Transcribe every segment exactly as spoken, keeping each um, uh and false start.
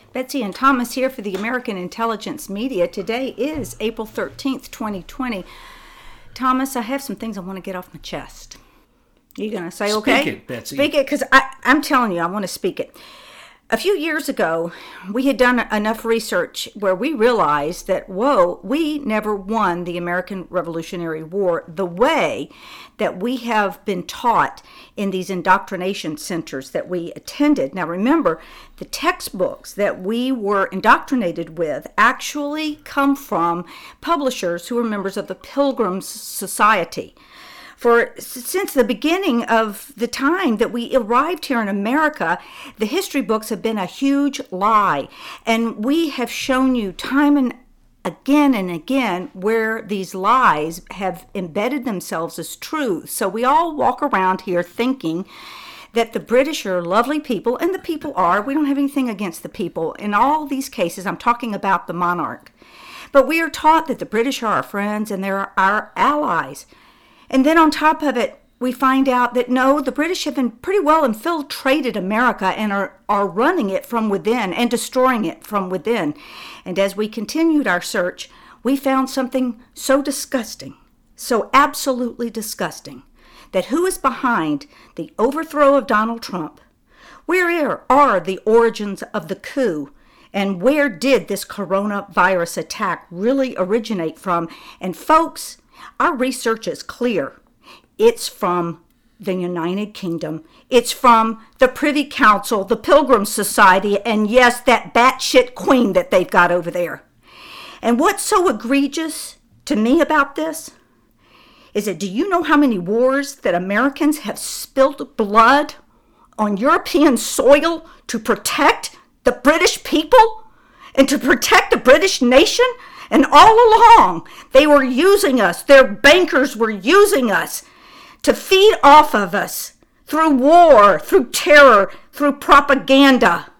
Betsy and Thomas here for the American Intelligence Media. Today is April thirteenth, twenty twenty. Thomas, I have some things I want to get off my chest. You going to say okay? Speak it, Betsy. Speak it, because I'm telling you, I want to speak it. A few years ago, we had done enough research where we realized that, whoa, we never won the American Revolutionary War the way that we have been taught in these indoctrination centers that we attended. Now remember, the textbooks that we were indoctrinated with actually come from publishers who were members of the Pilgrim Society. For since the beginning of the time that we arrived here in America, the history books have been a huge lie. And we have shown you time and again and again where these lies have embedded themselves as truth. So we all walk around here thinking that the British are lovely people, and the people are. We don't have anything against the people. In all these cases, I'm talking about the monarch. But we are taught that the British are our friends and they're our allies. And then on top of it, we find out that no, the British have been pretty well infiltrated America and are, are running it from within and destroying it from within. And as we continued our search, we found something so disgusting, so absolutely disgusting, that who is behind the overthrow of Donald Trump? Where are the origins of the coup? And where did this coronavirus attack really originate from? And folks, our research is clear. It's from the United Kingdom. It's from the Privy Council, the Pilgrim Society, and yes, that batshit queen that they've got over there. And what's so egregious to me about this is that, do you know how many wars that Americans have spilled blood on European soil to protect the British people and to protect the British nation? And all along, they were using us. Their bankers were using us to feed off of us through war, through terror, through propaganda.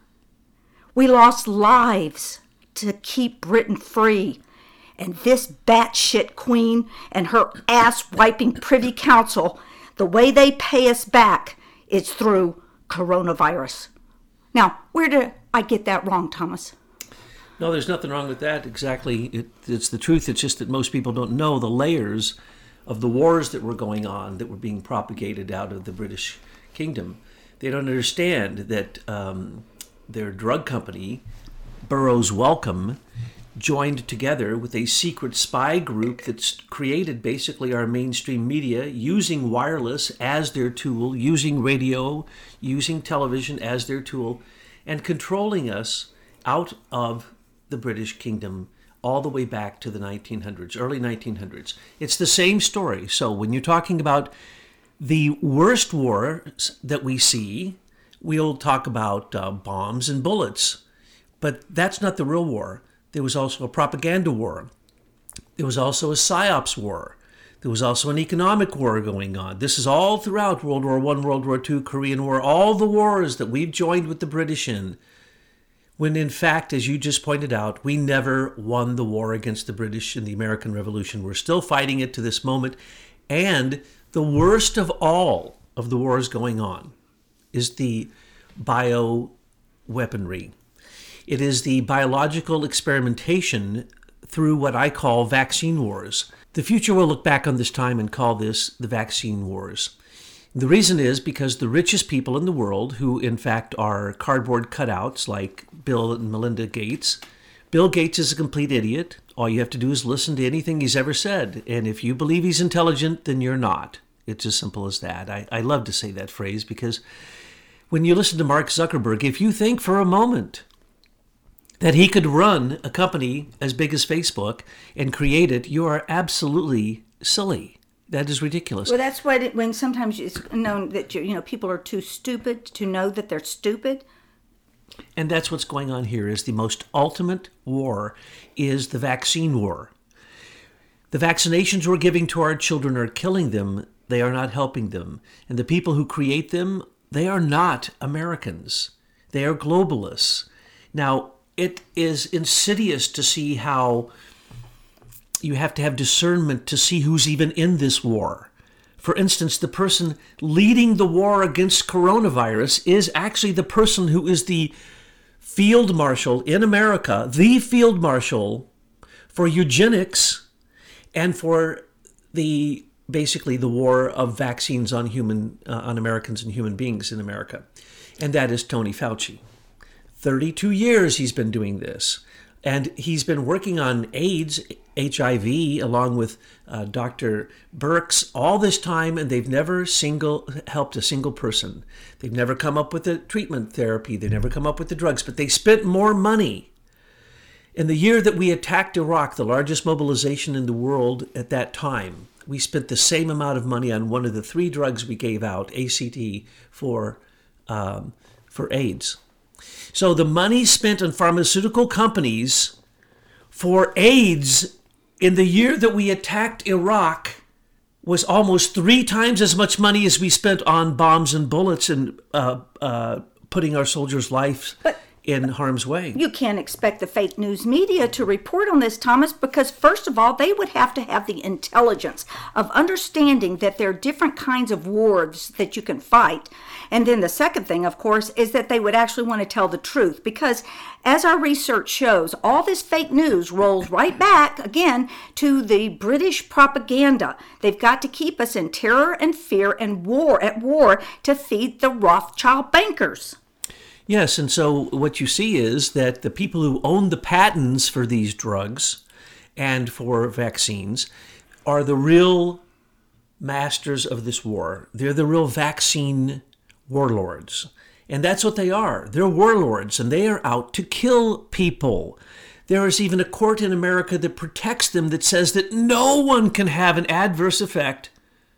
We lost lives to keep Britain free. And this batshit queen and her ass-wiping Privy Council, the way they pay us back is through coronavirus. Now, where did I get that wrong, Thomas? No, there's nothing wrong with that. Exactly. It, it's the truth. It's just that most people don't know the layers of the wars that were going on, that were being propagated out of the British Kingdom. They don't understand that um, their drug company, Burroughs Wellcome, joined together with a secret spy group that's created basically our mainstream media, using wireless as their tool, using radio, using television as their tool, and controlling us out of the British Kingdom all the way back to the nineteen hundreds, early nineteen hundreds. It's the same story. So when you're talking about the worst wars that we see, we'll talk about uh, bombs and bullets. But that's not the real war. There was also a propaganda war. There was also a psyops war. There was also an economic war going on. This is all throughout World War One, World War Two, Korean War, all the wars that we've joined with the British in. When in fact, as you just pointed out, we never won the war against the British in the American Revolution. We're still fighting it to this moment. And the worst of all of the wars going on is the bioweaponry. It is the biological experimentation through what I call vaccine wars. The future will look back on this time and call this the vaccine wars. The reason is because the richest people in the world, who in fact are cardboard cutouts like Bill and Melinda Gates. Bill Gates is a complete idiot. All you have to do is listen to anything he's ever said. And if you believe he's intelligent, then you're not. It's as simple as that. I, I love to say that phrase because when you listen to Mark Zuckerberg, if you think for a moment that he could run a company as big as Facebook and create it, you are absolutely silly. That is ridiculous. Well, that's what it, when sometimes it's known that you know people are too stupid to know that they're stupid. And that's what's going on here. Is the most ultimate war is the vaccine war. The vaccinations we're giving to our children are killing them. They are not helping them. And the people who create them, they are not Americans. They are globalists. Now, it is insidious to see how you have to have discernment to see who's even in this war. For instance, the person leading the war against coronavirus is actually the person who is the field marshal in America, the field marshal for eugenics and for the basically the war of vaccines on human uh, on Americans and human beings in America. And that is Tony Fauci. thirty-two years he's been doing this. And he's been working on AIDS, H I V, along with uh, Doctor Birx all this time, and they've never single helped a single person. They've never come up with the treatment therapy. They've never come up with the drugs, but they spent more money. In the year that we attacked Iraq, the largest mobilization in the world at that time, we spent the same amount of money on one of the three drugs we gave out, A C T, for um, for AIDS. So the money spent on pharmaceutical companies for AIDS in the year that we attacked Iraq was almost three times as much money as we spent on bombs and bullets and uh, uh, putting our soldiers' lives But- in harm's way. You can't expect the fake news media to report on this, Thomas, because first of all, they would have to have the intelligence of understanding that there are different kinds of wars that you can fight. And then the second thing, of course, is that they would actually want to tell the truth, because as our research shows, all this fake news rolls right back again to the British propaganda. They've got to keep us in terror and fear and war at war to feed the Rothschild bankers. Yes, and so what you see is that the people who own the patents for these drugs and for vaccines are the real masters of this war. They're the real vaccine warlords. And that's what they are. They're warlords, and they are out to kill people. There is even a court in America that protects them that says that no one can have an adverse effect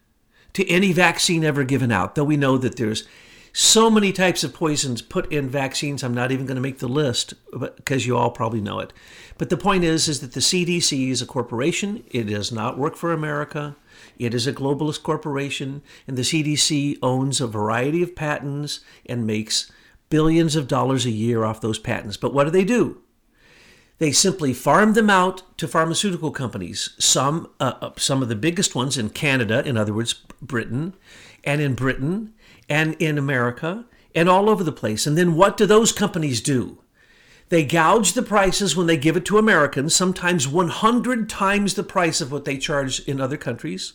to any vaccine ever given out, though we know that there's so many types of poisons put in vaccines. I'm not even going to make the list because you all probably know it. But the point is, is that the C D C is a corporation. It does not work for America. It is a globalist corporation, and the C D C owns a variety of patents and makes billions of dollars a year off those patents. But what do they do? They simply farm them out to pharmaceutical companies. Some, uh, some of the biggest ones in Canada, in other words, Britain, and in Britain, and in America, and all over the place. And then what do those companies do? They gouge the prices when they give it to Americans, sometimes one hundred times the price of what they charge in other countries.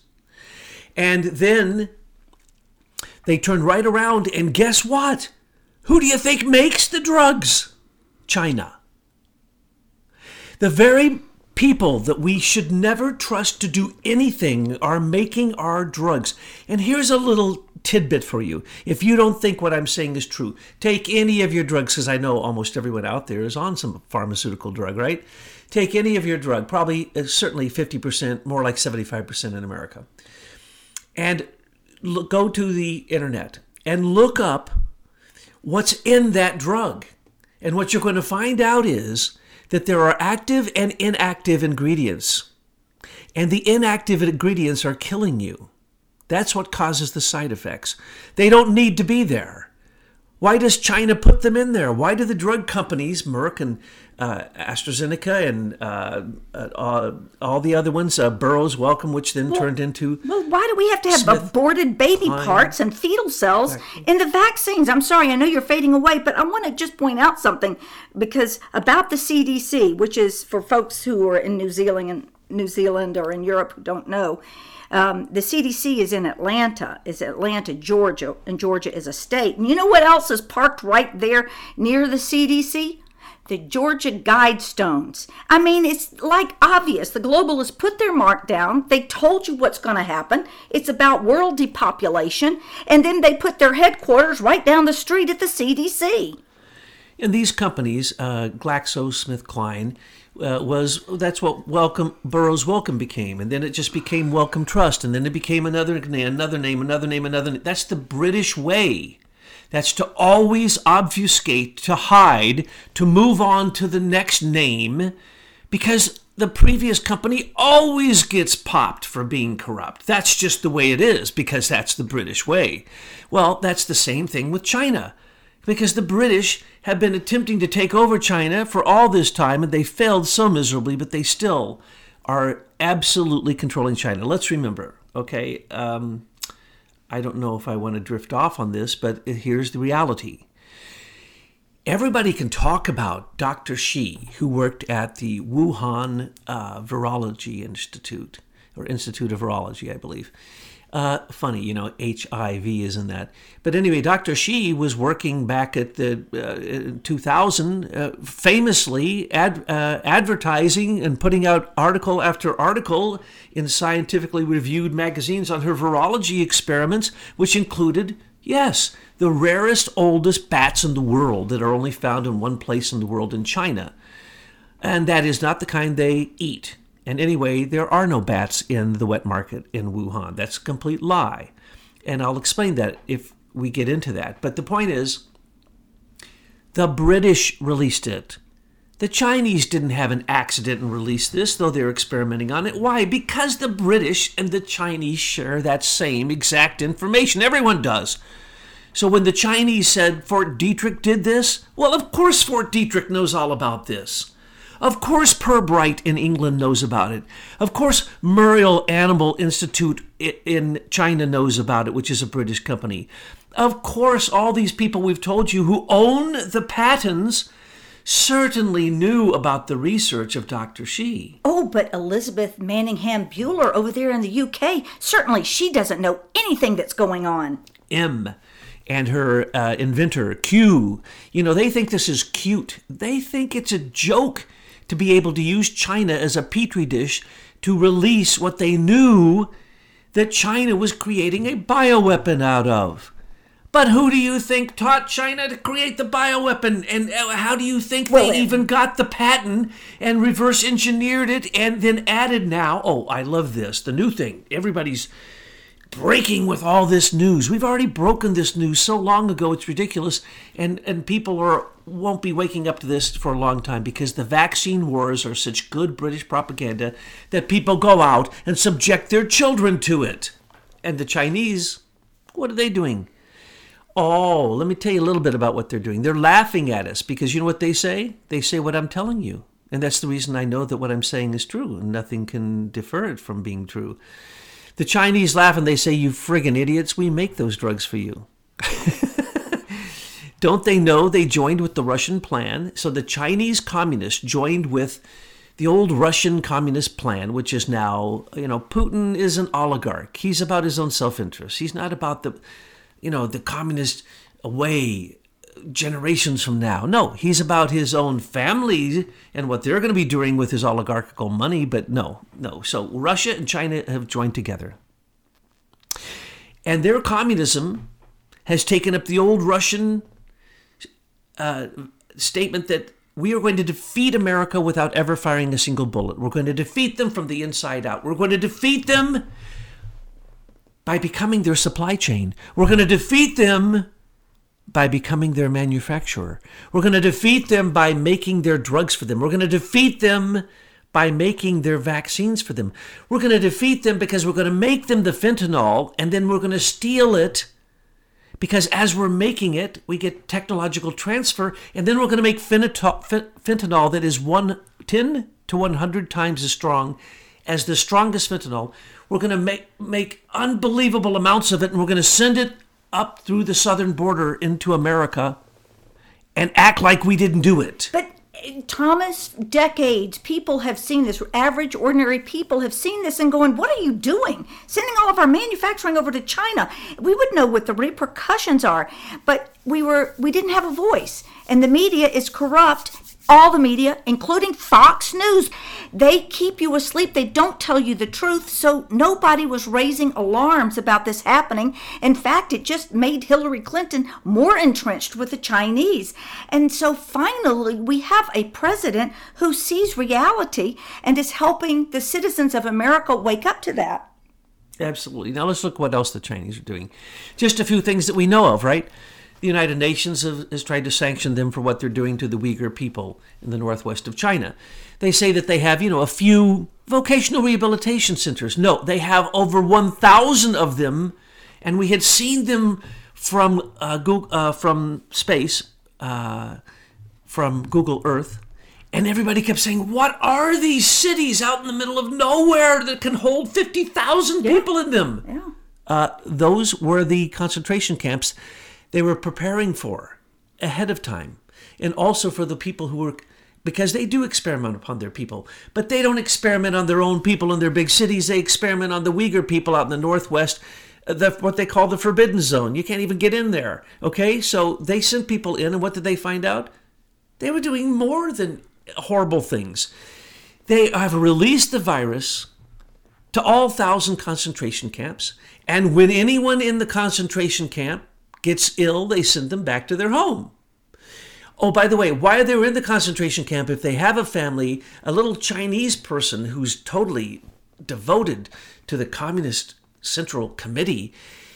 And then they turn right around, and guess what? Who do you think makes the drugs? China. The very people that we should never trust to do anything are making our drugs. And here's a little tidbit for you. If you don't think what I'm saying is true, take any of your drugs, because I know almost everyone out there is on some pharmaceutical drug, right? Take any of your drug, probably uh, certainly fifty percent, more like seventy-five percent in America. And look, go to the internet and look up what's in that drug. And what you're going to find out is that there are active and inactive ingredients. And the inactive ingredients are killing you. That's what causes the side effects. They don't need to be there. Why does China put them in there? Why do the drug companies, Merck and uh, AstraZeneca and uh, uh, all the other ones, uh, Burroughs Wellcome, which then well, turned into... Well, why do we have to have Smith, aborted baby Pine, parts and fetal cells in the vaccines? I'm sorry, I know you're fading away, but I want to just point out something, because about the C D C, which is for folks who are in New Zealand and New Zealand or in Europe who don't know, Um, the C D C is in Atlanta, is Atlanta, Georgia, and Georgia is a state. And you know what else is parked right there near the C D C? The Georgia Guidestones. I mean, it's like obvious. The globalists put their mark down. They told you what's going to happen. It's about world depopulation. And then they put their headquarters right down the street at the C D C. And these companies, uh, GlaxoSmithKline, uh, was that's what Wellcome Burroughs Wellcome became, and then it just became Wellcome Trust, and then it became another name, another name, another name, another name. That's the British way. That's to always obfuscate, to hide, to move on to the next name, because the previous company always gets popped for being corrupt. That's just the way it is, because that's the British way. Well, that's the same thing with China, because the British have been attempting to take over China for all this time, and they failed so miserably, but they still are absolutely controlling China. Let's remember, okay, um, I don't know if I want to drift off on this, but here's the reality. everybody can talk about Doctor Shi, who worked at the Wuhan uh, Virology Institute, or Institute of Virology, I believe. Uh, funny, you know, H I V is in that. But anyway, Doctor Shi was working back at the uh, two thousand, uh, famously ad, uh, advertising and putting out article after article in scientifically reviewed magazines on her virology experiments, which included, yes, the rarest, oldest bats in the world that are only found in one place in the world, in China. And that is not the kind they eat. And anyway, there are no bats in the wet market in Wuhan. That's a complete lie. And I'll explain that if we get into that. But the point is, the British released it. The Chinese didn't have an accident and release this, though they're experimenting on it. Why? Because the British and the Chinese share that same exact information. Everyone does. So when the Chinese said Fort Detrick did this, well, of course Fort Detrick knows all about this. Of course Pirbright in England knows about it. Of course Muriel Animal Institute in China knows about it, which is a British company. Of course all these people we've told you who own the patents certainly knew about the research of Doctor Shi. Oh, but Elizabeth Manningham Bueller over there in the U K, certainly she doesn't know anything that's going on. M and her uh, inventor, Q, you know, they think this is cute. They think it's a joke to be able to use China as a petri dish to release what they knew that China was creating a bioweapon out of. But who do you think taught China to create the bioweapon? And how do you think well, they even got the patent and reverse engineered it and then added now? Oh, I love this. The new thing. Everybody's breaking with all this news. We've already broken this news so long ago, it's ridiculous. And, and people are won't be waking up to this for a long time because the vaccine wars are such good British propaganda that people go out and subject their children to it. And the Chinese, what are they doing? Oh, let me tell you a little bit about what they're doing. They're laughing at us because you know what they say? They say what I'm telling you. And that's the reason I know that what I'm saying is true and nothing can defer it from being true. The Chinese laugh and they say, you friggin' idiots, we make those drugs for you. Don't they know they joined with the Russian plan? So the Chinese communists joined with the old Russian communist plan, which is now, you know, Putin is an oligarch. He's about his own self-interest. He's not about the, you know, the communist way generations from now. No, he's about his own family and what they're going to be doing with his oligarchical money. But no, no. So Russia and China have joined together. And their communism has taken up the old Russian uh, statement that we are going to defeat America without ever firing a single bullet. We're going to defeat them from the inside out. We're going to defeat them by becoming their supply chain. We're going to defeat them by becoming their manufacturer. We're going to defeat them by making their drugs for them. We're going to defeat them by making their vaccines for them. We're going to defeat them because we're going to make them the fentanyl, and then we're going to steal it because as we're making it, we get technological transfer, and then we're going to make fentanyl that is one, ten to one hundred times as strong as the strongest fentanyl. We're going to make, make unbelievable amounts of it, and we're going to send it up through the southern border into America and act like we didn't do it. But Thomas, decades, people have seen this. Average, ordinary people have seen this and going, what are you doing? Sending all of our manufacturing over to China. We would know what the repercussions are. But we were we didn't have a voice. And the media is corrupt. All the media, including Fox News, they keep you asleep. They don't tell you the truth. So nobody was raising alarms about this happening. In fact, it just made Hillary Clinton more entrenched with the Chinese. And so finally, we have a president who sees reality and is helping the citizens of America wake up to that. Absolutely. Now let's look what else the Chinese are doing. Just a few things that we know of, right? The United Nations have, has tried to sanction them for what they're doing to the Uyghur people in the northwest of China. They say that they have, you know, a few vocational rehabilitation centers. No, they have over one thousand of them, and we had seen them from uh, Google, uh, from space, uh, from Google Earth, and everybody kept saying, what are these cities out in the middle of nowhere that can hold fifty thousand yeah. people in them? Yeah. Uh, those were the concentration camps they were preparing for ahead of time. and also for the people who are, because they do experiment upon their people, but they don't experiment on their own people in their big cities. They experiment on the Uyghur people out in the Northwest, the, what they call the forbidden zone. You can't even get in there, okay? So they sent people in, and what did they find out? They were doing more than horrible things. They have released the virus to all thousand concentration camps, and when anyone in the concentration camp gets ill, they send them back to their home. Oh, by the way, while they're in the concentration camp, if they have a family, a little Chinese person who's totally devoted to the Communist Central Committee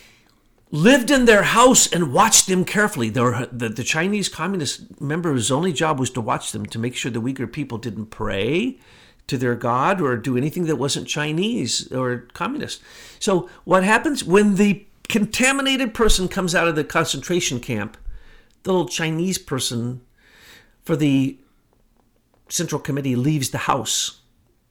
lived in their house and watched them carefully. The, the, the Chinese Communist member's only job was to watch them, to make sure the Uyghur people didn't pray to their God or do anything that wasn't Chinese or communist. So what happens when the contaminated person comes out of the concentration camp? The little Chinese person for the Central Committee leaves the house.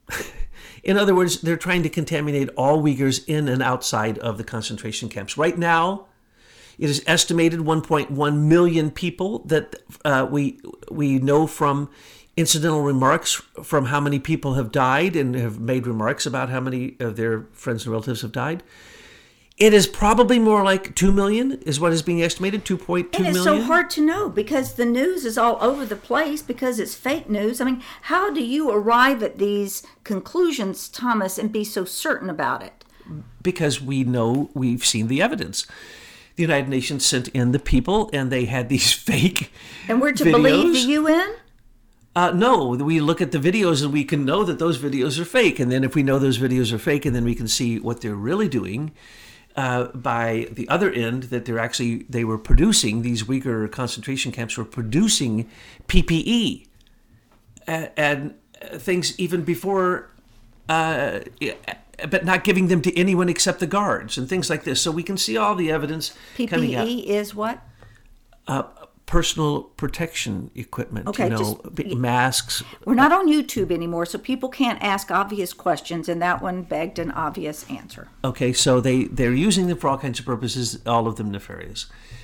In other words, they're trying to contaminate all Uyghurs in and outside of the concentration camps. Right now, it is estimated one point one million people that uh, we we know from incidental remarks from how many people have died and have made remarks about how many of their friends and relatives have died. It is probably more like two million is what is being estimated, two point two million. And it's million. so hard to know because the news is all over the place because it's fake news. I mean, how do you arrive at these conclusions, Thomas, and be so certain about it? Because we know, we've seen the evidence. The United Nations sent in the people and they had these fake And we're to videos. believe the U N? Uh, no, we look at the videos and we can know that those videos are fake. And then if we know those videos are fake, and then we can see what they're really doing, Uh, by the other end, that they're actually, they were producing, these Uyghur concentration camps were producing P P E and, and things even before, uh, but not giving them to anyone except the guards and things like this. So we can see all the evidence coming out. P P E is what? Uh, personal protection equipment, Okay, you know, just- masks. We're not on YouTube anymore, so people can't ask obvious questions, and that one begged an obvious answer. Okay, so they, they're using them for all kinds of purposes, all of them nefarious.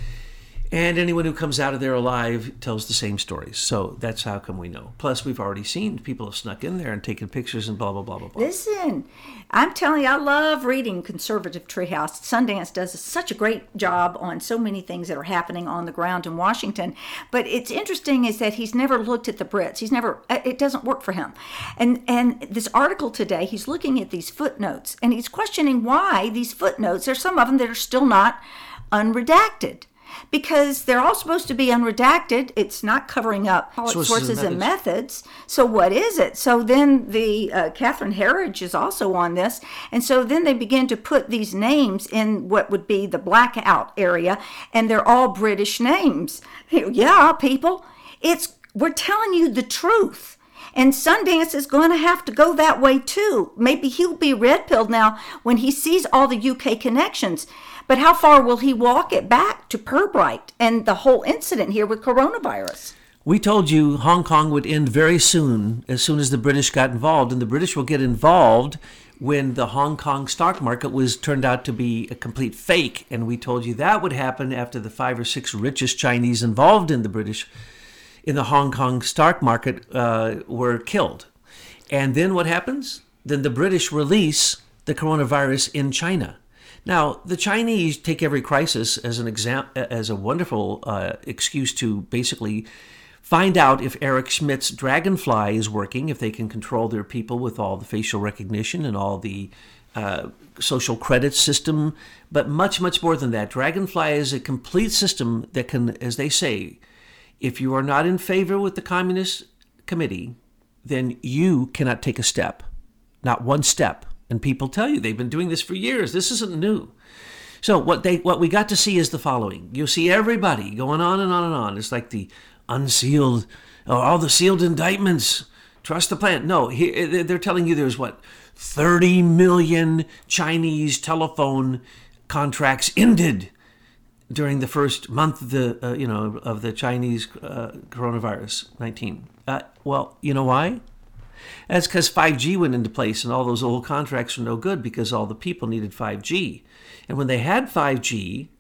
And anyone who comes out of there alive tells the same stories. So that's how come we know. Plus, we've already seen people have snuck in there and taken pictures and blah, blah, blah, blah, blah. Listen, I'm telling you, I love reading Conservative Treehouse. Sundance does such a great job on so many things that are happening on the ground in Washington. But it's interesting is that he's never looked at the Brits. He's never, it doesn't work for him. And and this article today, he's looking at these footnotes, and he's questioning why these footnotes, there's some of them that are still not unredacted. Because they're all supposed to be unredacted. It's not covering up sources, sources and, methods. and methods. So what is it? So then the uh, Catherine Herridge is also on this. And so then they begin to put these names in what would be the blackout area. And they're all British names. Yeah, people. It's we're telling you the truth. And Sundance is going to have to go that way too. Maybe he'll be red-pilled now when he sees all the U K connections. But how far will he walk it back to Pirbright and the whole incident here with coronavirus? We told you Hong Kong would end very soon, as soon as the British got involved. And the British will get involved when the Hong Kong stock market was turned out to be a complete fake. And we told you that would happen after the five or six richest Chinese involved in the British, in the Hong Kong stock market, uh, were killed. And then what happens? Then the British release the coronavirus in China. Now, the Chinese take every crisis as an exam- as a wonderful uh, excuse to basically find out if Eric Schmidt's Dragonfly is working, if they can control their people with all the facial recognition and all the uh, social credit system. But much, much more than that. Dragonfly is a complete system that can, as they say, if you are not in favor with the Communist Committee, then you cannot take a step, not one step. And people tell you they've been doing this for years. This isn't new. So what they what we got to see is the following. You'll see everybody going on and on and on. It's like the unsealed, oh, all the sealed indictments. Trust the plan. No, he, they're telling you there's what, thirty million Chinese telephone contracts ended during the first month of the uh, you know of the Chinese uh, coronavirus nineteen. Uh, well, you know why? That's because five G went into place and all those old contracts were no good because all the people needed five G. And when they had five G,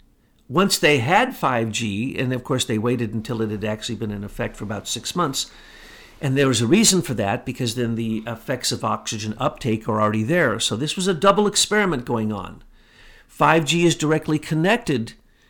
once they had five G, and of course they waited until it had actually been in effect for about six months, and there was a reason for that, because then the effects of oxygen uptake are already there. So this was a double experiment going on. five G is directly connected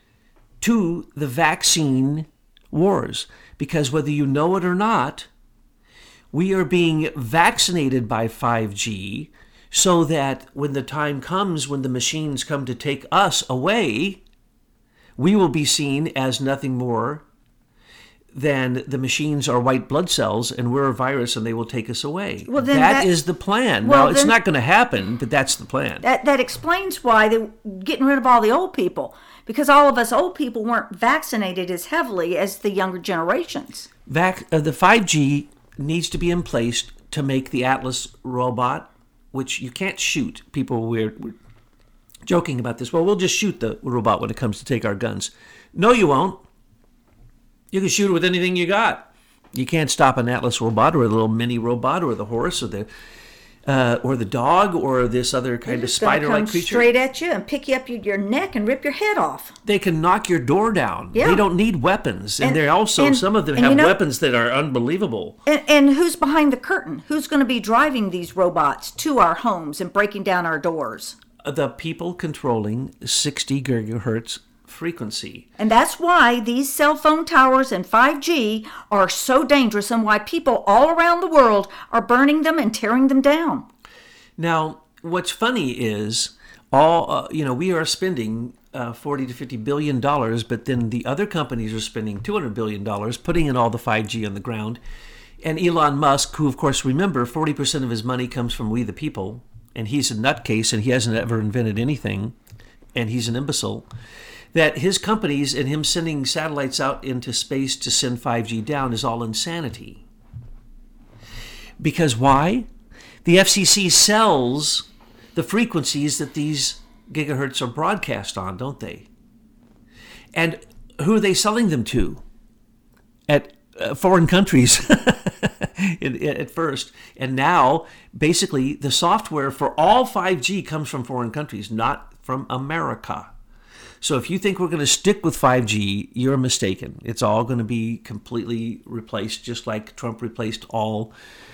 to the vaccine wars, because whether you know it or not, we are being vaccinated by five G so that when the time comes, when the machines come to take us away, we will be seen as nothing more than the machines are white blood cells and we're a virus and they will take us away. Well, then that, that is the plan. Well, now, it's not going to happen, but that's the plan. That, that explains why they're getting rid of all the old people, because all of us old people weren't vaccinated as heavily as the younger generations. Vac- uh, the five G needs to be in place to make the Atlas robot, which you can't shoot. People were, were joking about this. Well, we'll just shoot the robot when it comes to take our guns. No, you won't. You can shoot it with anything you got. You can't stop an Atlas robot or a little mini robot or the horse or the uh, or the dog or this other kind of spider-like creature. Straight at you and pick you up your neck and rip your head off. They can knock your door down. Yeah. They don't need weapons, and, and they also and, some of them have you know, weapons that are unbelievable. And, and who's behind the curtain? Who's going to be driving these robots to our homes and breaking down our doors? The people controlling sixty gigahertz frequency. And that's why these cell phone towers and five G are so dangerous, and why people all around the world are burning them and tearing them down. Now, what's funny is all uh, you know, we are spending uh, forty to fifty billion dollars, but then the other companies are spending two hundred billion dollars putting in all the five G on the ground. And Elon Musk, who of course, remember, forty percent of his money comes from we the people, and he's a nutcase and he hasn't ever invented anything, and he's an imbecile, that his companies and him sending satellites out into space to send five G down is all insanity. Because why? The F C C sells the frequencies that these gigahertz are broadcast on, don't they? And who are they selling them to? At uh, foreign countries at first. And now, basically, the software for all five G comes from foreign countries, not from America. So if you think we're going to stick with five G, you're mistaken. It's all going to be completely replaced, just like Trump replaced all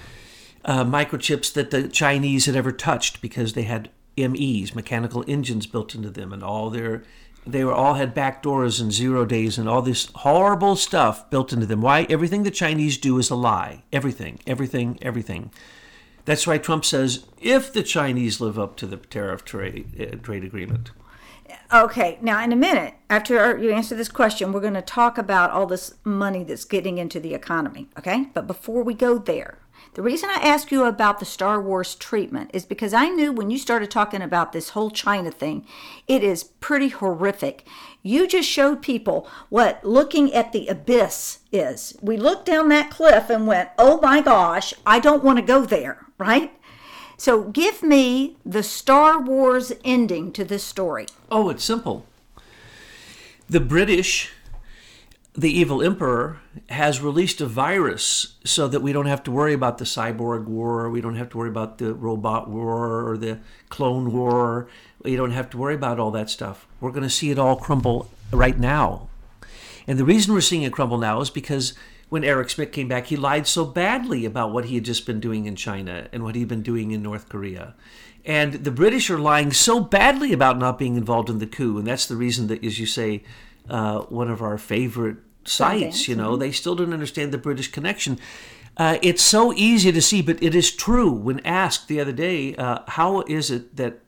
uh, microchips that the Chinese had ever touched, because they had M Es, mechanical engines built into them, and all their they were all had back doors and zero days and all this horrible stuff built into them. Why? Everything the Chinese do is a lie. Everything, everything, everything. That's why Trump says, if the Chinese live up to the tariff trade, uh, trade agreement. Okay, now in a minute, after you answer this question, we're going to talk about all this money that's getting into the economy, okay? But before we go there, the reason I asked you about the Star Wars treatment is because I knew when you started talking about this whole China thing, it is pretty horrific. You just showed people what looking at the abyss is. We looked down that cliff and went, oh my gosh, I don't want to go there, right? So give me the Star Wars ending to this story. Oh, it's simple. The British, the evil emperor, has released a virus so that we don't have to worry about the cyborg war. We don't have to worry about the robot war or the clone war. We don't have to worry about all that stuff. We're going to see it all crumble right now. And the reason we're seeing it crumble now is because when Eric Schmidt came back, he lied so badly about what he had just been doing in China and what he'd been doing in North Korea. And the British are lying so badly about not being involved in the coup. And that's the reason that, as you say, uh, one of our favorite sites, you know, they still don't understand the British connection. Uh, it's so easy to see, but it is true. When asked the other day, uh, how is it that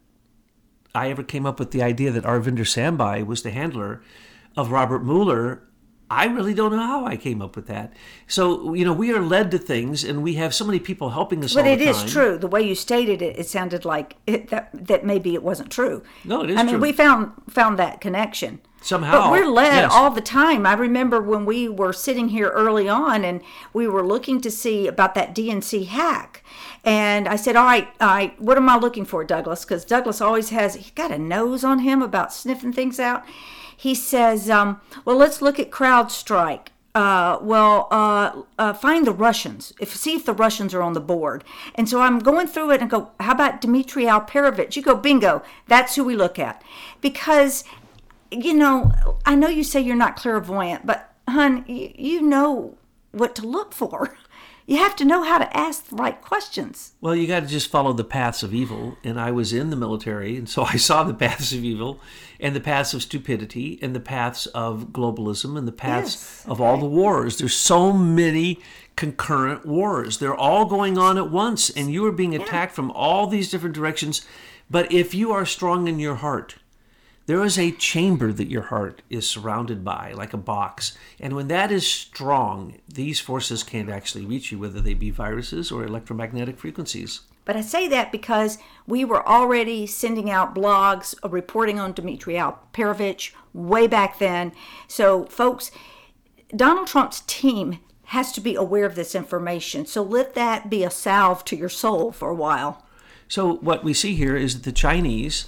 I ever came up with the idea that Arvinder Sambhai was the handler of Robert Mueller, I really don't know how I came up with that. So, you know, we are led to things, and we have so many people helping us but all the time. But it is true. The way you stated it, it sounded like it, that that maybe it wasn't true. No, it is I mean, true. we found found that connection. Somehow. But we're led yes. all the time. I remember when we were sitting here early on, and we were looking to see about that D N C hack. And I said, all right, all right, what am I looking for, Douglas? Because Douglas always has, he's got a nose on him about sniffing things out. He says, um, well, let's look at CrowdStrike. Uh, well, uh, uh, find the Russians. If see if the Russians are on the board. And so I'm going through it and go, how about Dmitry Alperovitch? You go, bingo, that's who we look at. Because you know, I know you say you're not clairvoyant, but hon, you, you know what to look for. You have to know how to ask the right questions. Well, you got to just follow the paths of evil. And I was in the military, and so I saw the paths of evil and the paths of stupidity and the paths of globalism and the paths Yes, of all the wars. There's so many concurrent wars. They're all going on at once, and you are being attacked yeah. from all these different directions. But if you are strong in your heart, there is a chamber that your heart is surrounded by, like a box. And when that is strong, these forces can't actually reach you, whether they be viruses or electromagnetic frequencies. But I say that because we were already sending out blogs uh, reporting on Dmitry Alperovitch way back then. So, folks, Donald Trump's team has to be aware of this information. So let that be a salve to your soul for a while. So what we see here is that the Chinese,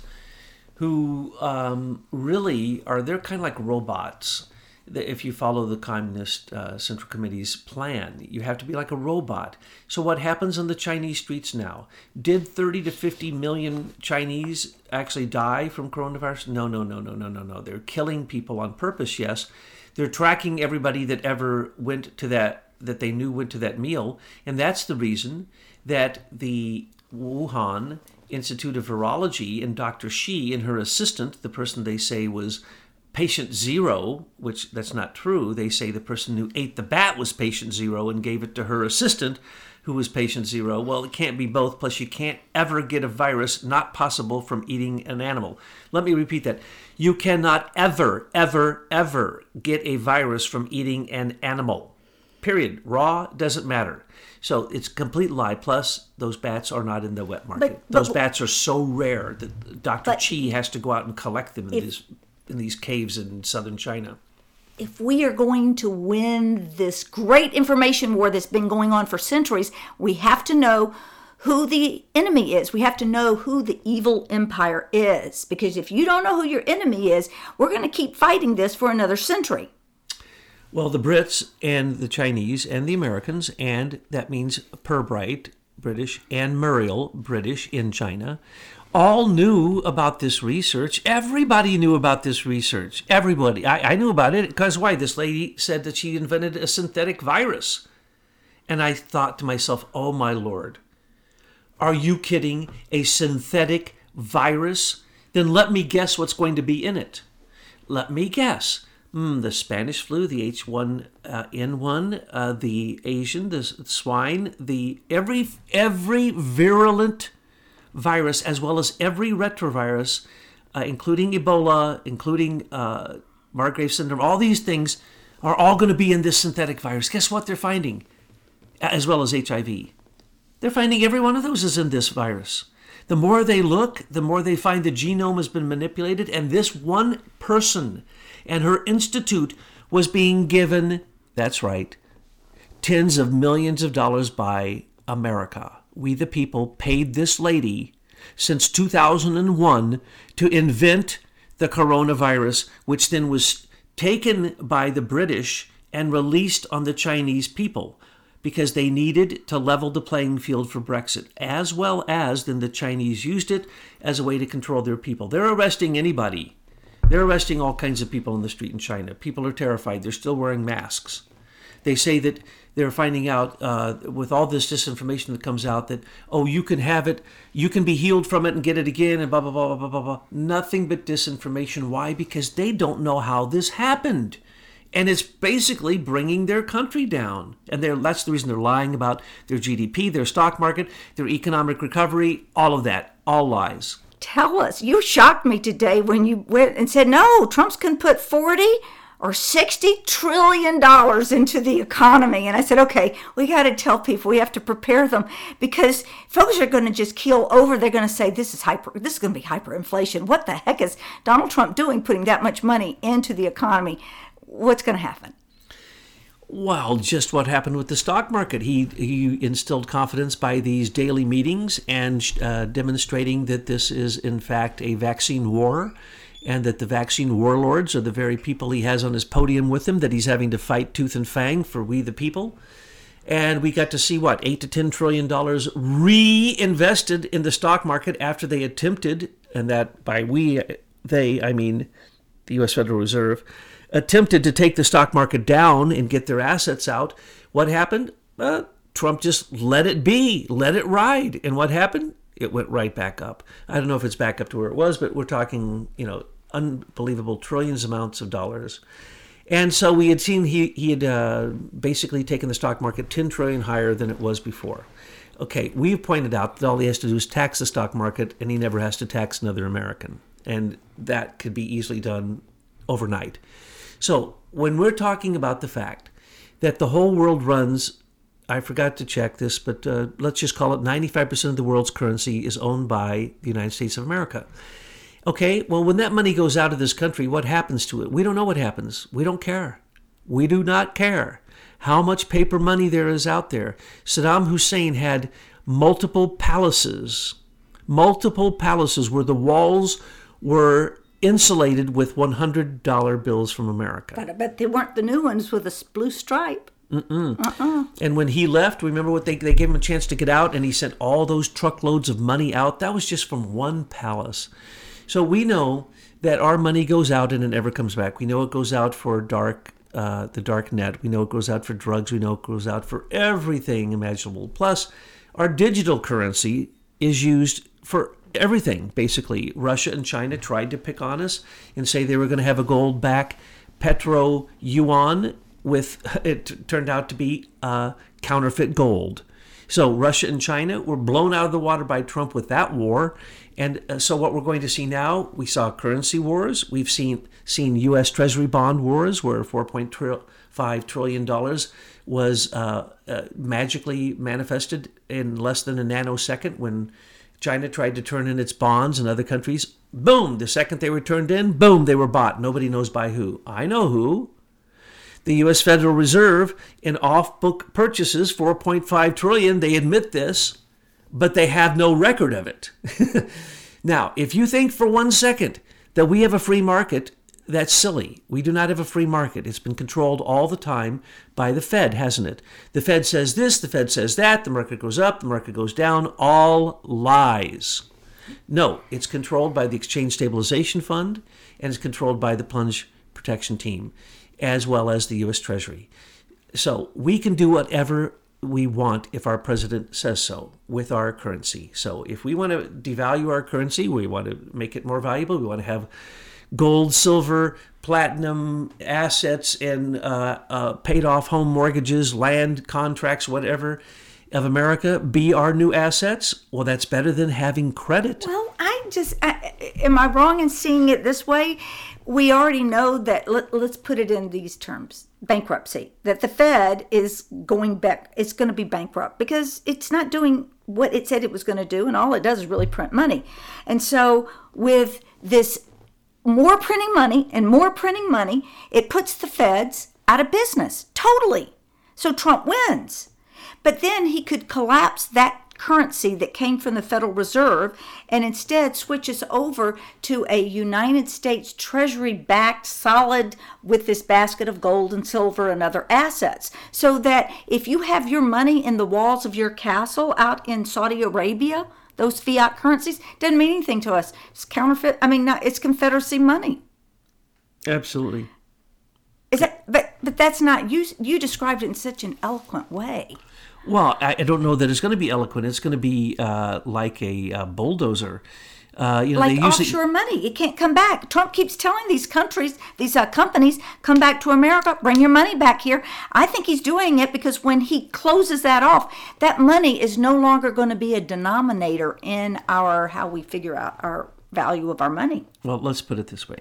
who um, really are, they're kind of like robots. If you follow the Communist uh, Central Committee's plan, you have to be like a robot. So what happens on the Chinese streets now? Did thirty to fifty million Chinese actually die from coronavirus? No, no, no, no, no, no, no. They're killing people on purpose, yes. They're tracking everybody that ever went to that, that they knew went to that meal. And that's the reason that the Wuhan Institute of Virology and Doctor Shi and her assistant, the person they say was patient zero, which that's not true. They say the person who ate the bat was patient zero and gave it to her assistant, who was patient zero. Well, it can't be both. Plus, you can't ever get a virus, not possible, from eating an animal. Let me repeat that. You cannot ever, ever, ever get a virus from eating an animal. Period. Raw doesn't matter. So it's a complete lie. Plus, those bats are not in the wet market. But, but, those bats are so rare that Doctor but, Chi has to go out and collect them in, if, these, in these caves in southern China. If we are going to win this great information war that's been going on for centuries, we have to know who the enemy is. We have to know who the evil empire is. Because if you don't know who your enemy is, we're going to keep fighting this for another century. Well, the Brits and the Chinese and the Americans, and that means Pirbright, British, and Muriel, British, in China, all knew about this research. Everybody knew about this research. Everybody. I, I knew about it because why? This lady said that she invented a synthetic virus. And I thought to myself, oh my Lord, are you kidding? A synthetic virus? Then let me guess what's going to be in it. Let me guess. Mm, the Spanish flu, the H one N one, uh, the Asian, the swine, the every every virulent virus, as well as every retrovirus, uh, including Ebola, including uh, Margrave syndrome, all these things are all going to be in this synthetic virus. Guess what they're finding? As well as H I V. They're finding every one of those is in this virus. The more they look, the more they find the genome has been manipulated, and this one person and her institute was being given, that's right, tens of millions of dollars by America. We the people paid this lady since two thousand one to invent the coronavirus, which then was taken by the British and released on the Chinese people because they needed to level the playing field for Brexit, as well as then the Chinese used it as a way to control their people. They're arresting anybody. They're arresting all kinds of people on the street in China. People are terrified. They're still wearing masks. They say that they're finding out uh, with all this disinformation that comes out that, oh, you can have it, you can be healed from it and get it again, and blah, blah, blah, blah, blah, blah. Nothing but disinformation. Why? Because they don't know how this happened. And it's basically bringing their country down. And they're, that's the reason they're lying about their G D P, their stock market, their economic recovery, all of that. All lies. Tell us. You shocked me today when you went and said, no, Trump's going to put forty or sixty trillion dollars into the economy. And I said, okay, we got to tell people, we have to prepare them because folks are going to just keel over. They're going to say, this is hyper, this is going to be hyperinflation. What the heck is Donald Trump doing, putting that much money into the economy? What's going to happen? Well, just what happened with the stock market. He he instilled confidence by these daily meetings and uh, demonstrating that this is, in fact, a vaccine war and that the vaccine warlords are the very people he has on his podium with him that he's having to fight tooth and fang for we the people. And we got to see, what, eight to ten trillion dollars reinvested in the stock market after they attempted, and that by we, they, I mean the U S Federal Reserve, attempted to take the stock market down and get their assets out. What happened? Uh, Trump just let it be, let it ride. And what happened? It went right back up. I don't know if it's back up to where it was, but we're talking, you know, unbelievable trillions amounts of dollars. And so we had seen he, he had uh, basically taken the stock market ten trillion higher than it was before. Okay, we've pointed out that all he has to do is tax the stock market, and he never has to tax another American. And that could be easily done overnight. So when we're talking about the fact that the whole world runs, I forgot to check this, but uh, let's just call it ninety-five percent of the world's currency is owned by the United States of America. Okay, well, when that money goes out of this country, what happens to it? We don't know what happens. We don't care. We do not care how much paper money there is out there. Saddam Hussein had multiple palaces, multiple palaces where the walls were insulated with one hundred dollar bills from America. But I bet they weren't the new ones with a blue stripe. Mm-mm. Uh-uh. And when he left, remember what they they gave him a chance to get out, and he sent all those truckloads of money out. That was just from one palace. So we know that our money goes out and it never comes back. We know it goes out for dark, uh, the dark net. We know it goes out for drugs. We know it goes out for everything imaginable. Plus, our digital currency is used for everything, basically. Russia and China tried to pick on us and say they were going to have a gold-backed petro yuan with, it turned out to be uh, counterfeit gold. So Russia and China were blown out of the water by Trump with that war. And uh, so what we're going to see now, we saw currency wars. We've seen seen U S Treasury bond wars where four point five trillion dollars was uh, uh, magically manifested in less than a nanosecond when China tried to turn in its bonds in other countries. Boom! The second they were turned in, boom, they were bought. Nobody knows by who. I know who. The U S Federal Reserve, in off-book purchases, four point five trillion dollars, they admit this, but they have no record of it. Now, if you think for one second that we have a free market, that's silly. We do not have a free market. It's been controlled all the time by the Fed, hasn't it? The Fed says this, the Fed says that, the market goes up, the market goes down, all lies. No, it's controlled by the Exchange Stabilization Fund, and it's controlled by the Plunge Protection Team, as well as the U S Treasury. So we can do whatever we want if our president says so with our currency. So if we want to devalue our currency, we want to make it more valuable, we want to have gold, silver, platinum assets, and uh, uh, paid off home mortgages, land contracts, whatever of America be our new assets, well, that's better than having credit. Well, I just, I, am I wrong in seeing it this way? We already know that, let, let's put it in these terms, bankruptcy, that the Fed is going back, it's going to be bankrupt because it's not doing what it said it was going to do, and all it does is really print money. And so with this more printing money and more printing money, it puts the Feds out of business, totally. So Trump wins. But then he could collapse that currency that came from the Federal Reserve and instead switches over to a United States Treasury-backed solid with this basket of gold and silver and other assets. So that if you have your money in the walls of your castle out in Saudi Arabia, those fiat currencies, doesn't mean anything to us. It's counterfeit. I mean, no, it's Confederacy money. Absolutely. Is that? But but that's not you. You described it in such an eloquent way. Well, I don't know that it's going to be eloquent. It's going to be uh, like a uh, bulldozer. Uh, you know, like they usually... offshore money. It can't come back. Trump keeps telling these countries, these uh, companies, come back to America, bring your money back here. I think he's doing it because when he closes that off, that money is no longer going to be a denominator in our how we figure out our value of our money. Well, let's put it this way.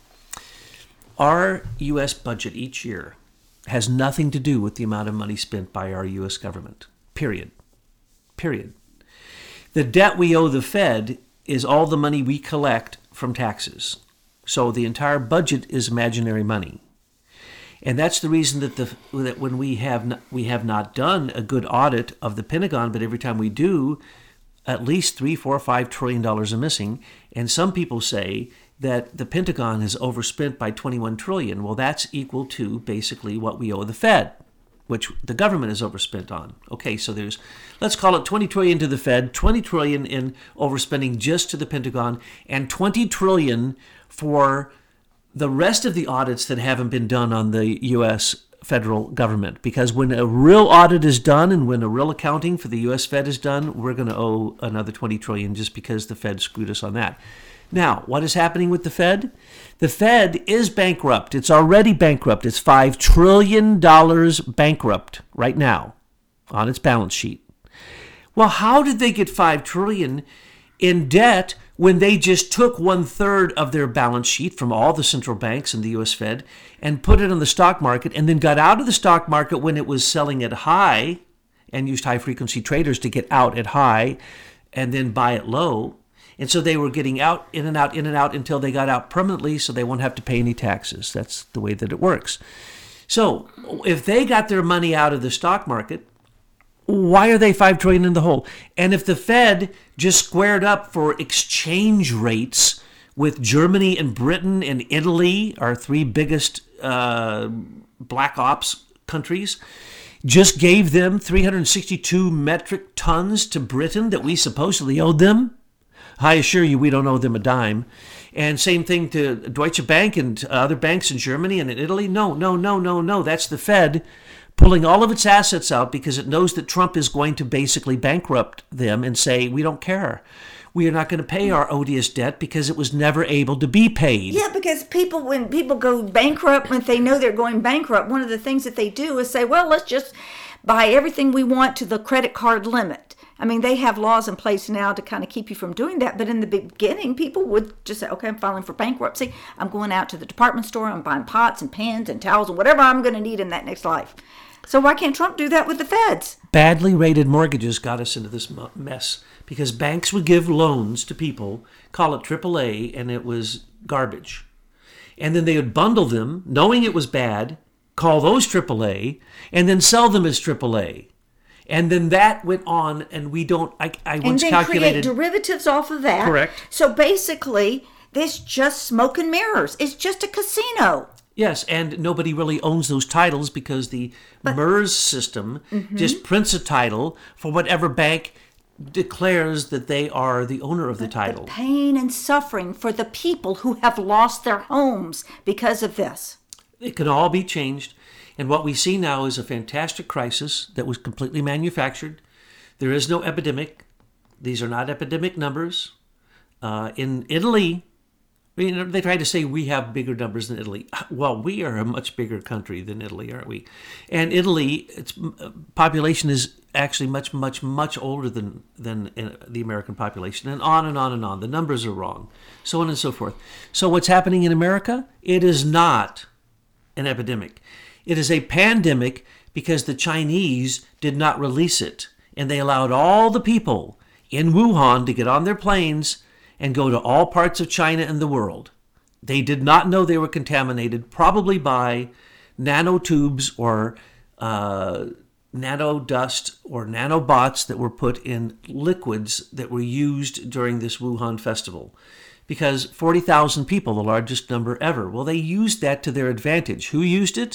Our U S budget each year has nothing to do with the amount of money spent by our U S government. Period. Period. The debt we owe the Fed is all the money we collect from taxes. So the entire budget is imaginary money. And that's the reason that the that when we have not, we have not done a good audit of the Pentagon, but every time we do, at least three, four, five trillion dollars are missing. And some people say that the Pentagon is overspent by twenty-one trillion. Well, that's equal to basically what we owe the Fed, which the government is overspent on. Okay, so there's, let's call it twenty trillion to the Fed, twenty trillion in overspending just to the Pentagon, and twenty trillion for the rest of the audits that haven't been done on the U S federal government. Because when a real audit is done and when a real accounting for the U S Fed is done, we're going to owe another twenty trillion dollars just because the Fed screwed us on that. Now, what is happening with the Fed? The Fed is bankrupt. It's already bankrupt. It's five trillion dollars bankrupt right now on its balance sheet. Well, how did they get five trillion dollars in debt when they just took one third of their balance sheet from all the central banks and the U S Fed and put it on the stock market and then got out of the stock market when it was selling at high and used high frequency traders to get out at high and then buy it low? And so they were getting out, in and out, in and out until they got out permanently so they won't have to pay any taxes. That's the way that it works. So if they got their money out of the stock market, why are they five trillion dollars in the hole? And if the Fed just squared up for exchange rates with Germany and Britain and Italy, our three biggest uh, black ops countries, just gave them three hundred sixty-two metric tons to Britain that we supposedly owed them, I assure you we don't owe them a dime. And same thing to Deutsche Bank and other banks in Germany and in Italy. No, no, no, no, no. That's the Fed pulling all of its assets out because it knows that Trump is going to basically bankrupt them and say, we don't care. We are not going to pay our odious debt because it was never able to be paid. Yeah, because people, when people go bankrupt, when they know they're going bankrupt, one of the things that they do is say, well, let's just buy everything we want to the credit card limit. I mean, they have laws in place now to kind of keep you from doing that. But in the beginning, people would just say, okay, I'm filing for bankruptcy. I'm going out to the department store. I'm buying pots and pans and towels and whatever I'm going to need in that next life. So why can't Trump do that with the feds? Badly rated mortgages got us into this mess because banks would give loans to people, call it triple A, and it was garbage. And then they would bundle them, knowing it was bad, call those triple A, and then sell them as triple A. And then that went on, and we don't, I, I once calculated. And then create derivatives off of that. Correct. So basically, this just smoke and mirrors. It's just a casino. Yes, and nobody really owns those titles because the but, MERS system mm-hmm. just prints a title for whatever bank declares that they are the owner of the but title. The pain and suffering for the people who have lost their homes because of this. It can all be changed. And what we see now is a fantastic crisis that was completely manufactured. There is no epidemic. These are not epidemic numbers. Uh, in Italy, you know, they try to say we have bigger numbers than Italy. Well, we are a much bigger country than Italy, aren't we? And Italy, its population is actually much, much, much older than, than the American population. And on and on and on. The numbers are wrong. So on and so forth. So what's happening in America? It is not an epidemic. It is a pandemic because the Chinese did not release it. And they allowed all the people in Wuhan to get on their planes and go to all parts of China and the world. They did not know they were contaminated, probably by nanotubes or uh, nano dust or nanobots that were put in liquids that were used during this Wuhan festival. Because forty thousand people, the largest number ever, well, they used that to their advantage. Who used it?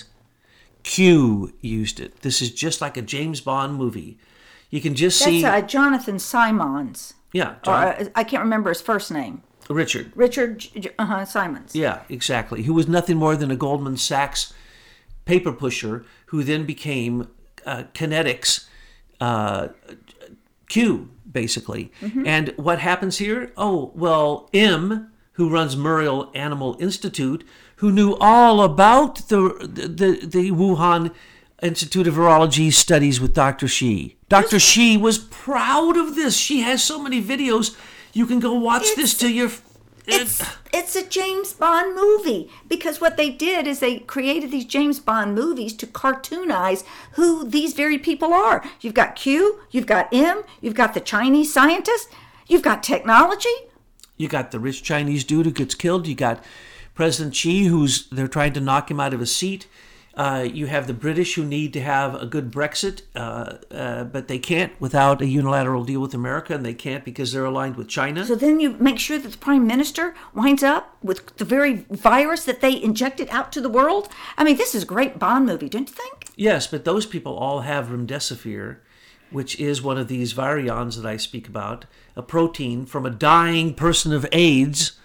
Q used it. This is just like a James Bond movie. You can just That's, see... That's uh, Jonathan Simons. Yeah. Or, uh, I can't remember his first name. Richard. Richard uh-huh, Simons. Yeah, exactly. Who was nothing more than a Goldman Sachs paper pusher who then became uh, Kinetics uh, Q, basically. Mm-hmm. And what happens here? Oh, well, M, who runs Muriel Animal Institute, who knew all about the the, the Wuhan Institute of Virology studies with Doctor Shi. Doctor Shi was proud of this. She has so many videos. You can go watch it's, this to your... It's, it's a James Bond movie. Because what they did is they created these James Bond movies to cartoonize who these very people are. You've got Q, you've got M, you've got the Chinese scientist, you've got technology. You got the rich Chinese dude who gets killed. You got President Xi, who's they're trying to knock him out of his seat. Uh, you have the British who need to have a good Brexit, uh, uh, but they can't without a unilateral deal with America, and they can't because they're aligned with China. So then you make sure that the Prime Minister winds up with the very virus that they injected out to the world? I mean, this is a great Bond movie, don't you think? Yes, but those people all have remdesivir, which is one of these virions that I speak about, a protein from a dying person of AIDS.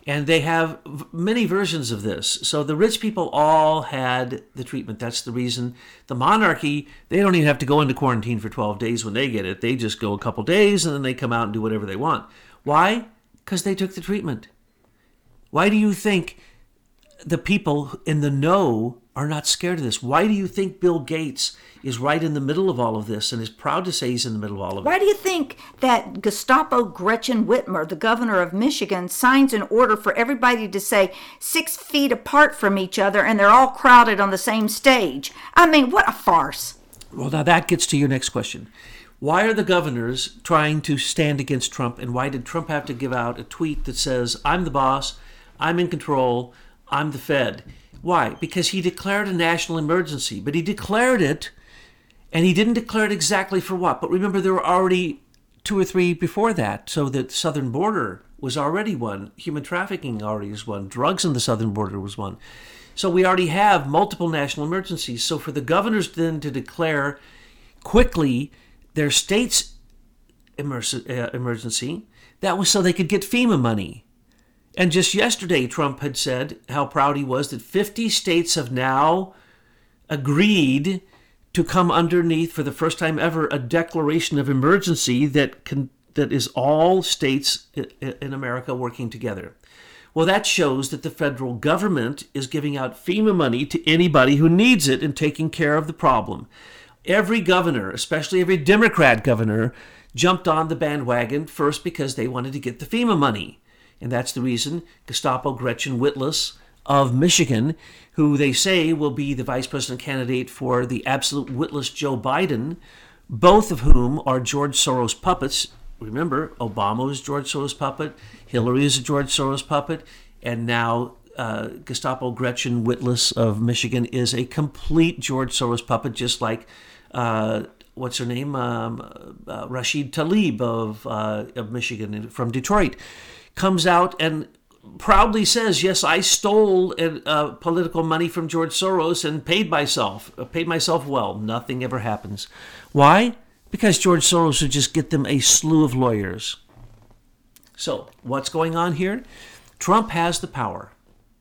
And they have v- many versions of this. So the rich people all had the treatment. That's the reason. The monarchy, they don't even have to go into quarantine for twelve days when they get it. They just go a couple days and then they come out and do whatever they want. Why? Because they took the treatment. Why do you think the people in the know are not scared of this? Why do you think Bill Gates is right in the middle of all of this and is proud to say he's in the middle of all of it? Why do you think that Gestapo Gretchen Whitmer, the governor of Michigan, signs an order for everybody to say six feet apart from each other and they're all crowded on the same stage? I mean, what a farce. Well, now that gets to your next question. Why are the governors trying to stand against Trump, and why did Trump have to give out a tweet that says, I'm the boss, I'm in control, I'm the Fed? Why? Because he declared a national emergency, but he declared it, and he didn't declare it exactly for what. But remember, there were already two or three before that, so the southern border was already one. Human trafficking already is one. Drugs in the southern border was one. So we already have multiple national emergencies. So for the governors then to declare quickly their state's emergency, that was so they could get FEMA money. And just yesterday, Trump had said how proud he was that fifty states have now agreed to come underneath, for the first time ever, a declaration of emergency that can, that is all states in America working together. Well, that shows that the federal government is giving out FEMA money to anybody who needs it and taking care of the problem. Every governor, especially every Democrat governor, jumped on the bandwagon first because they wanted to get the FEMA money. And that's the reason Gestapo Gretchen Whitmer of Michigan, who they say will be the vice president candidate for the absolute witless Joe Biden, both of whom are George Soros puppets. Remember, Obama was George Soros puppet, Hillary is a George Soros puppet, and now uh, Gestapo Gretchen Whitmer of Michigan is a complete George Soros puppet, just like, uh, what's her name, um, uh, Rashid Tlaib of, uh, of Michigan from Detroit, comes out and proudly says, yes, I stole uh, political money from George Soros and paid myself, paid myself well. Nothing ever happens. Why? Because George Soros would just get them a slew of lawyers. So, what's going on here? Trump has the power.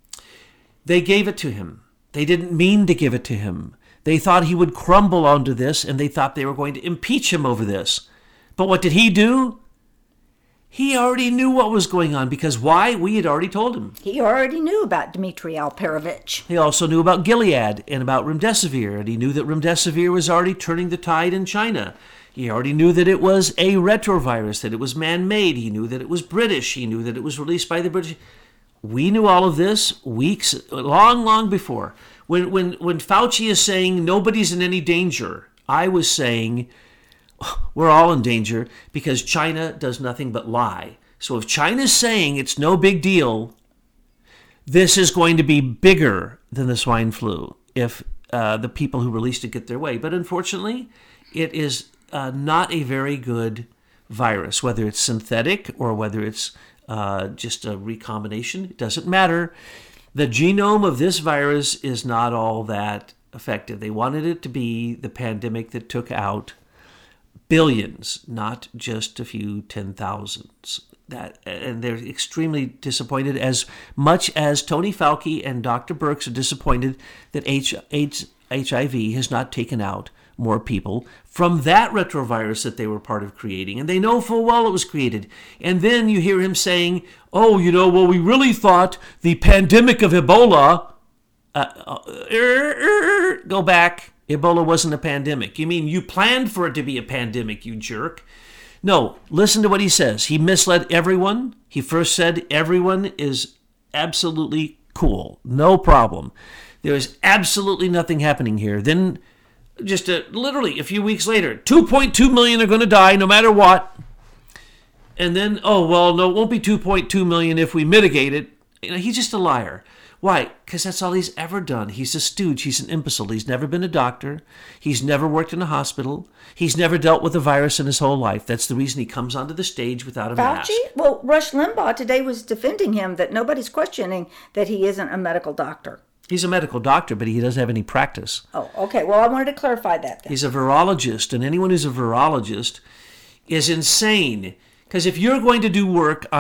They gave it to him. They didn't mean to give it to him. They thought he would crumble onto this, and they thought they were going to impeach him over this. But what did he do? He already knew what was going on, because why? We had already told him. He already knew about Dmitry Alperovich. He also knew about Gilead and about Remdesivir, and he knew that Remdesivir was already turning the tide in China. He already knew that it was a retrovirus, that it was man-made. He knew that it was British. He knew that it was released by the British. We knew all of this weeks, long, long before. When, when, when Fauci is saying nobody's in any danger, I was saying we're all in danger because China does nothing but lie. So if China's saying it's no big deal, this is going to be bigger than the swine flu if uh, the people who released it get their way. But unfortunately, it is uh, not a very good virus, whether it's synthetic or whether it's uh, just a recombination. It doesn't matter. The genome of this virus is not all that effective. They wanted it to be the pandemic that took out billions, not just a few ten thousands. That, and they're extremely disappointed, as much as Tony Fauci and Doctor Birx are disappointed that H- H- H I V has not taken out more people from that retrovirus that they were part of creating. And they know full well it was created. And then you hear him saying, oh, you know, well, we really thought the pandemic of Ebola, uh, uh, er, er, go back. Ebola wasn't a pandemic. You mean you planned for it to be a pandemic, you jerk? No, listen to what he says. He misled everyone. He first said everyone is absolutely cool. No problem. There is absolutely nothing happening here. Then just a, literally a few weeks later, two point two million are going to die no matter what. And then, oh, well, no, it won't be two point two million if we mitigate it. You know, he's just a liar. Why? Because that's all he's ever done. He's a stooge. He's an imbecile. He's never been a doctor. He's never worked in a hospital. He's never dealt with a virus in his whole life. That's the reason he comes onto the stage without a Fauci? mask. Well, Rush Limbaugh today was defending him, that nobody's questioning that he isn't a medical doctor. He's a medical doctor, but he doesn't have any practice. Oh, okay. Well, I wanted to clarify that then. He's a virologist, and anyone who's a virologist is insane. Because if you're going to do work on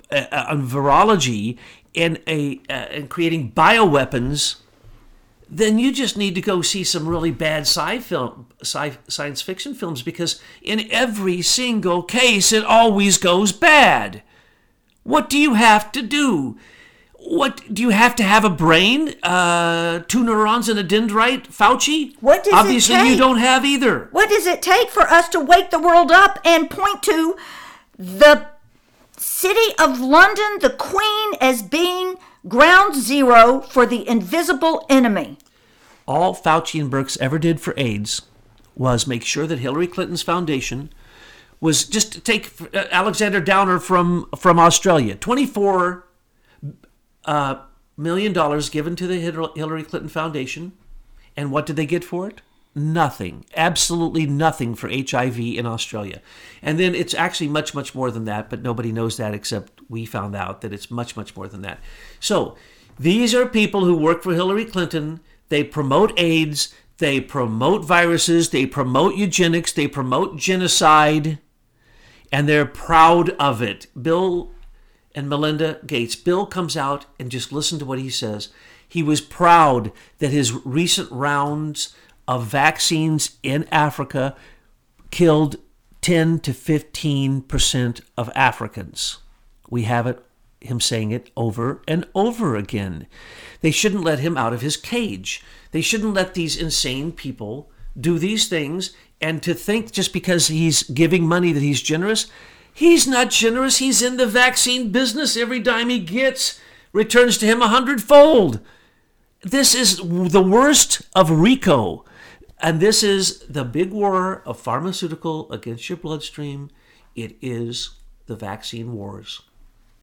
uh, on virology and a uh, and creating bioweapons, then you just need to go see some really bad sci film, sci science fiction films, because in every single case it always goes bad. What do you have to do? What do you have to have a brain? Uh, two neurons and a dendrite, Fauci? What does Obviously, it take? you don't have either. What does it take for us to wake the world up and point to the city of London, the Queen, as being ground zero for the invisible enemy? All Fauci and Birx ever did for AIDS was make sure that Hillary Clinton's foundation was just take Alexander Downer from, from Australia. twenty-four uh, million dollars given to the Hillary Clinton Foundation. And what did they get for it? Nothing. Absolutely nothing for H I V in Australia. And then it's actually much, much more than that, but nobody knows that except we found out that it's much, much more than that. So these are people who work for Hillary Clinton. They promote AIDS. They promote viruses. They promote eugenics. They promote genocide. And they're proud of it. Bill and Melinda Gates. Bill comes out and just listen to what he says. He was proud that his recent rounds of vaccines in Africa killed ten to fifteen percent of Africans. We have it, him saying it over and over again. They shouldn't let him out of his cage. They shouldn't let these insane people do these things. And to think just because he's giving money that he's generous, he's not generous. He's in the vaccine business. Every dime he gets returns to him a hundredfold. This is the worst of RICO. And this is the big war of pharmaceutical against your bloodstream. It is the vaccine wars.